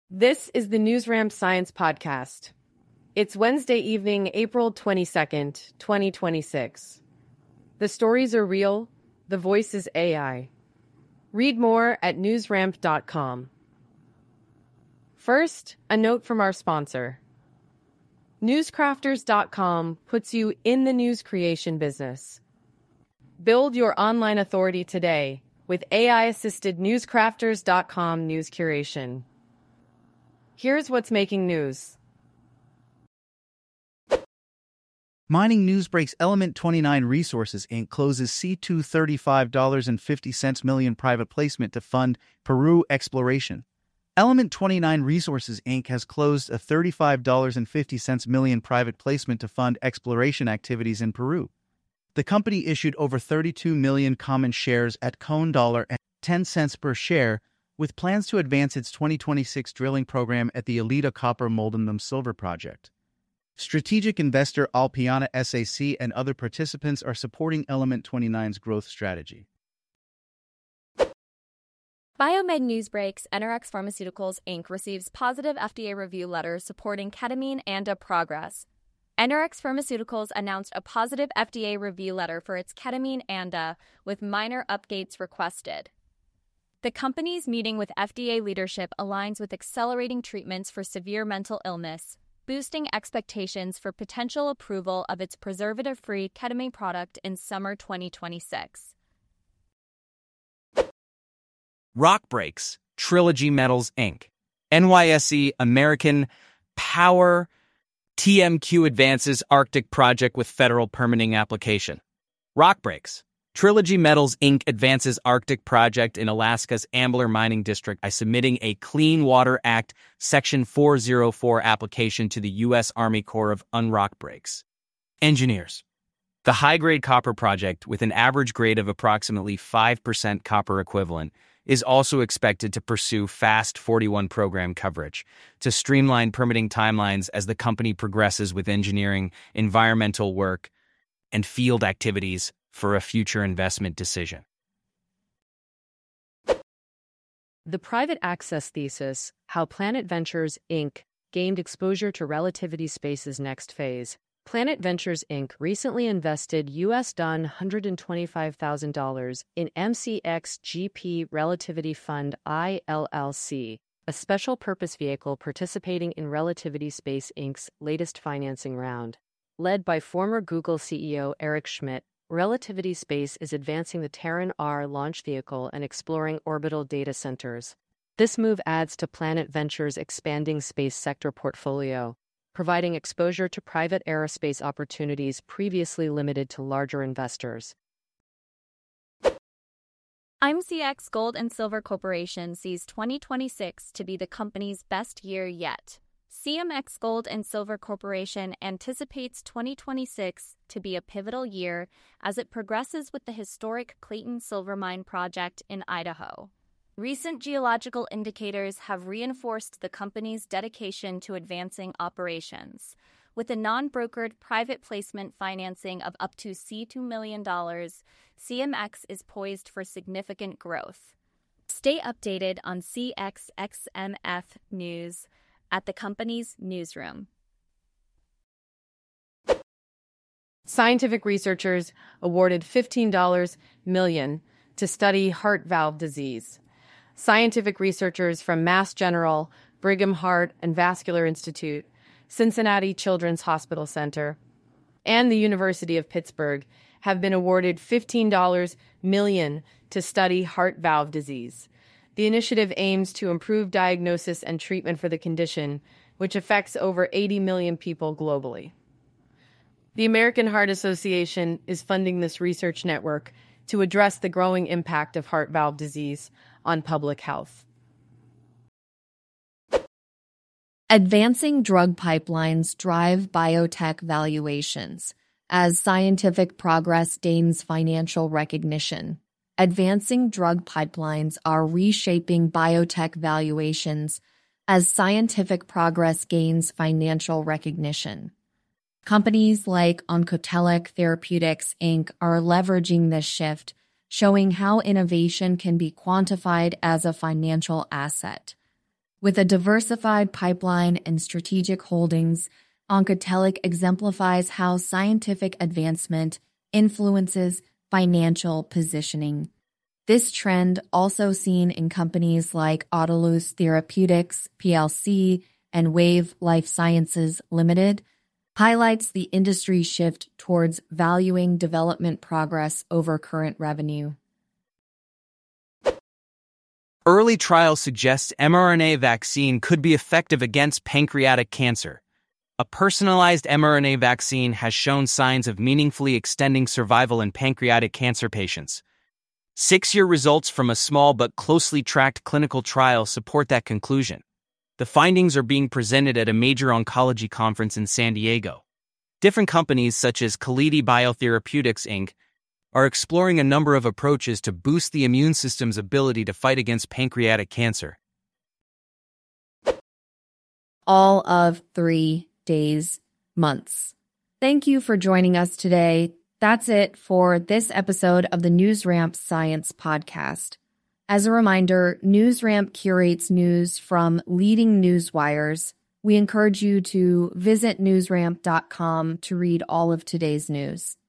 This is the NewsRamp Science Podcast. It's Wednesday evening, April 22nd, 2026. The stories are real. The voice is AI. Read more at newsramp.com. First, a note from our sponsor. Newscrafters.com puts you in the news creation business. Build your online authority today with AI-assisted newscrafters.com news curation. Here's what's making news. Mining news breaks. Element 29 Resources Inc. closes C235.50 million private placement to fund Peru exploration. Element 29 Resources Inc. has closed a $35.50 million private placement to fund exploration activities in Peru. The company issued over 32 million common shares at $10 per share, with plans to advance its 2026 drilling program at the Alita Copper Molybdenum Silver Project. Strategic investor Alpiana SAC and other participants are supporting Element 29's growth strategy. Biomed News breaks. NRx Pharmaceuticals, Inc. receives positive FDA review letter supporting ketamine ANDA progress. NRx Pharmaceuticals announced a positive FDA review letter for its ketamine ANDA with minor updates requested. The company's meeting with FDA leadership aligns with accelerating treatments for severe mental illness, boosting expectations for potential approval of its preservative-free ketamine product in summer 2026. Rock breaks. Trilogy Metals, Inc. NYSE American Power TMQ advances Arctic project with federal permitting application. Rock breaks. Trilogy Metals, Inc. advances Arctic project in Alaska's Ambler Mining District by submitting a Clean Water Act Section 404 application to the U.S. Army Corps of Rock breaks. Engineers. The high-grade copper project, with an average grade of approximately 5% copper equivalent, is also expected to pursue FAST-41 program coverage to streamline permitting timelines as the company progresses with engineering, environmental work, and field activities for a future investment decision. The private access thesis, How Planet Ventures, Inc. gained exposure to relativity space's next phase. Planet Ventures, Inc. recently invested $125,000 in MCX-GP Relativity Fund ILLC, a special-purpose vehicle participating in Relativity Space, Inc.'s latest financing round. Led by former Google CEO Eric Schmidt, Relativity Space is advancing the Terran R launch vehicle and exploring orbital data centers. This move adds to Planet Ventures' expanding space sector portfolio, providing exposure to private aerospace opportunities previously limited to larger investors. IMCX Gold and Silver Corporation sees 2026 to be the company's best year yet. CMX Gold and Silver Corporation anticipates 2026 to be a pivotal year as it progresses with the historic Clayton Silver Mine project in Idaho. Recent geological indicators have reinforced the company's dedication to advancing operations. With a non-brokered private placement financing of up to $2 million, CMX is poised for significant growth. Stay updated on CXXMF news at the company's newsroom. Scientific researchers awarded $15 million to study heart valve disease. Scientific researchers from Mass General, Brigham Heart and Vascular Institute, Cincinnati Children's Hospital Center, and the University of Pittsburgh have been awarded $15 million to study heart valve disease. The initiative aims to improve diagnosis and treatment for the condition, which affects over 80 million people globally. The American Heart Association is funding this research network to address the growing impact of heart valve disease on public health. Advancing drug pipelines drive biotech valuations as scientific progress gains financial recognition. Advancing drug pipelines are reshaping biotech valuations as scientific progress gains financial recognition. Companies like Oncotelic Therapeutics, Inc. are leveraging this shift, showing how innovation can be quantified as a financial asset. With a diversified pipeline and strategic holdings, Oncotelic exemplifies how scientific advancement influences financial positioning. This trend, also seen in companies like Autolus Therapeutics plc and Wave Life Sciences Limited, highlights the industry's shift towards valuing development progress over current revenue. Early trials suggest mRNA vaccine could be effective against pancreatic cancer. A personalized mRNA vaccine has shown signs of meaningfully extending survival in pancreatic cancer patients. 6-year results from a small but closely tracked clinical trial support that conclusion. The findings are being presented at a major oncology conference in San Diego. Different companies such as Kalidi Biotherapeutics Inc. are exploring a number of approaches to boost the immune system's ability to fight against pancreatic cancer. All of 3 days, months. Thank you for joining us today. That's it for this episode of the NewsRamp Science Podcast. As a reminder, NewsRamp curates news from leading news wires. We encourage you to visit newsramp.com to read all of today's news.